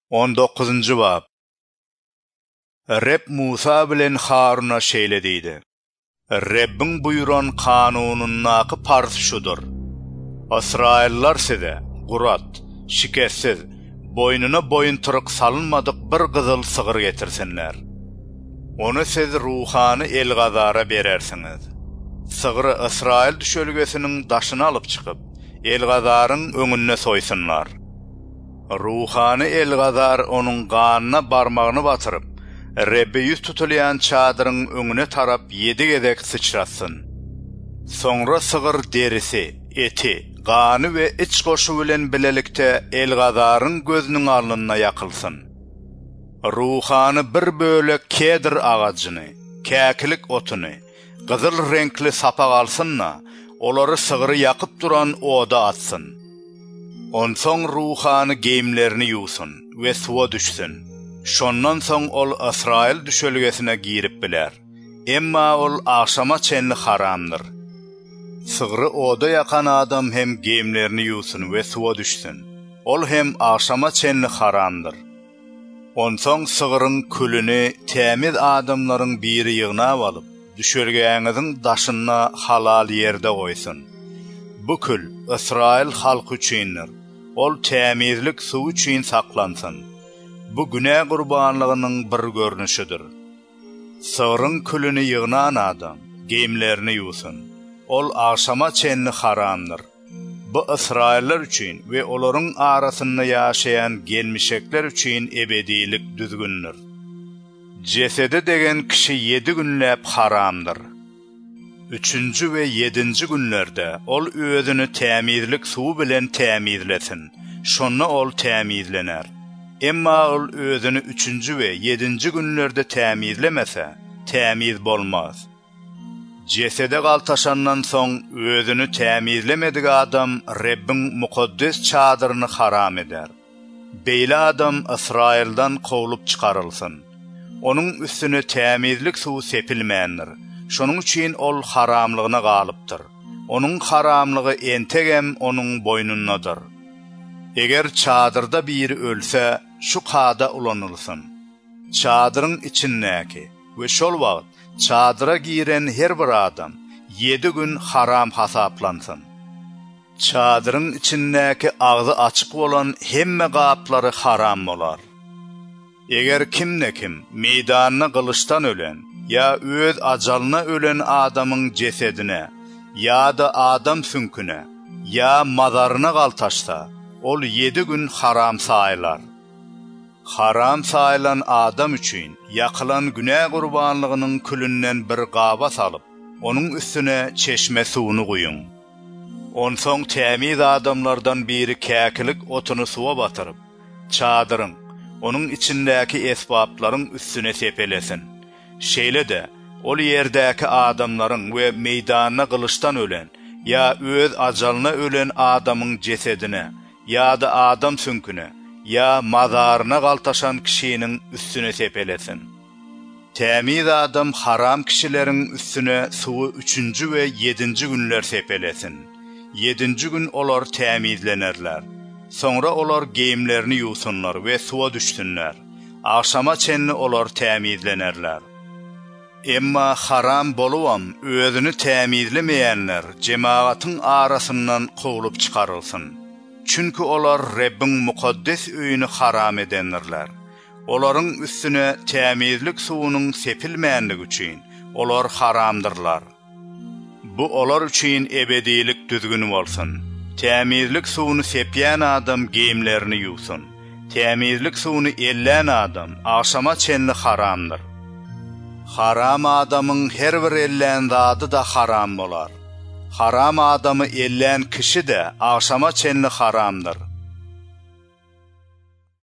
19. bab. Reb Musa bilen Harun'a şeýle diýdi. Rebbin buyuran kanunun nakı parsı şudur. Israillar size gurat, şiketsiz, boynuna boyun tırık salınmadık bir kızıl sığır getirsinler. Onu siz ruhani Elgazara berersiniz. Sığırı Israil düşölgesinin daşını alıp çıkıp, Elgazar'ın öňüne soysunlar. Ruhani Elgazar onun kanına barmağını batırıp, Rebbe yüz tutulayan çadırın öňüne tarap 7 gezek sıçratsın. Sonra sığır derisi, eti, kanı ve iç koşu bilen bilelikte Elgazar'ın gözünün alnına yakılsın. Ruhani bir bölek kedir ağacını, käkilik otunu, kızıl renkli sapak alsınna, olary sığırı yakıp duran oda atsın. Onson ruhani giyimlerini yusun ve suwa düşsün. Şondan soň ol Israil düşölgesine girip biler. Emma ol akşama çenli haramdır. Sığırı oda yakan adam hem giyimlerini yusun ve suwa düşsün. Ol hem akşama çenli haramdır. Onson sığırın külünü temiz adamların biri yığına alıp, düşölgeňiziň daşyna halal yerde koysun. Bu kül Israil halkı üçindir. Ol temizlik su üçin saklansın. Bu günah qurbanlygynyň bir görnüşidir. Sığırın külünü yığınan adam giyimlerini yusun. Ol akşama çenli haramdır. Bu Israiller üçin ve olaryň arasynda ýaşaýan gelmişekler üçin ebedilik düzgündür. Cesede degen kişi 7 günläp haramdır. 3. ve 7. günlerde ol özünü temizlik suwu bilen temizlesin. Şonna ol temizlener. Emma ol özünü 3. ve 7. günlerde temizlemese, temiz bolmaz. Cesede galtaşandan soň özünü temizlemedik adam Rebbin mukaddes çadyryny haram eder. Beýle adam Israildan kowlup çıkarılsın. Onun üstüne temizlik suwu sepilmändir. Şonuň üçin ol haramlygyna galypdyr. Onun haramlygy entegem onun boynundadır. Eger çadırda biri ölse, şu kada ulanılsın. Çadyryň içindäki ve şol wagt çadyra giren her bir adam 7 gün haram hasaplansın. Çadyryň içindäki ağzı açyk bolan hemme gaplary haram bolar. Eger kim meydanyna kılıçtan ölen ya öz ajalyna ölen adamyň cesedine ya da adam sünküne ya mazaryna galtaşsa ol 7 gün haram sayılar. Haram sayılan adam üçin yakılan günah qurbanlygynyň külünden bir gaba salıp onun üstüne çeşme suwuny goýun. Onsoň temiz adamlardan biri käkilik otunu suwa batyryp çadyryň onun içindäki esbablaryň üstüne sepelesin. Şeýle de ol ýerdäki adamlaryň we meydanyna kılıçtan ölen ya öz ajalyna ölen adamyň cesedine ya da adam sünküne ya mazaryna galtaşan kişiniň üstüne sepelesin. Temiz adam haram kişileriň üstüne suwu 3. ve 7. günler sepelesin. 7. gün olar temizlenerler. Sonra olar giyimlerini yusunlar ve suwa düşsünler. Akşama çenli olar temizlenerler. Emma haram boluwam özünü temizlemeýänler cemaatyň arasyndan kowlup çıkarılsın. Çünkü olar Rebbin mukaddes öýüni haram edenlerler. Olaryň üstüne temizlik suwunyň sepilmänligi üçin olar haramdyrlar. Bu olar üçin ebedilik düzgün bolsun. Temizlik suwuny sepýän adam giyimlerini yusun. Temizlik suwuny ellän adam akşama çenli haramdyr. Haram adamyň her bir ellän zady da haram bolar. Haram adamı ellän kişi de akşama çenli haramdır.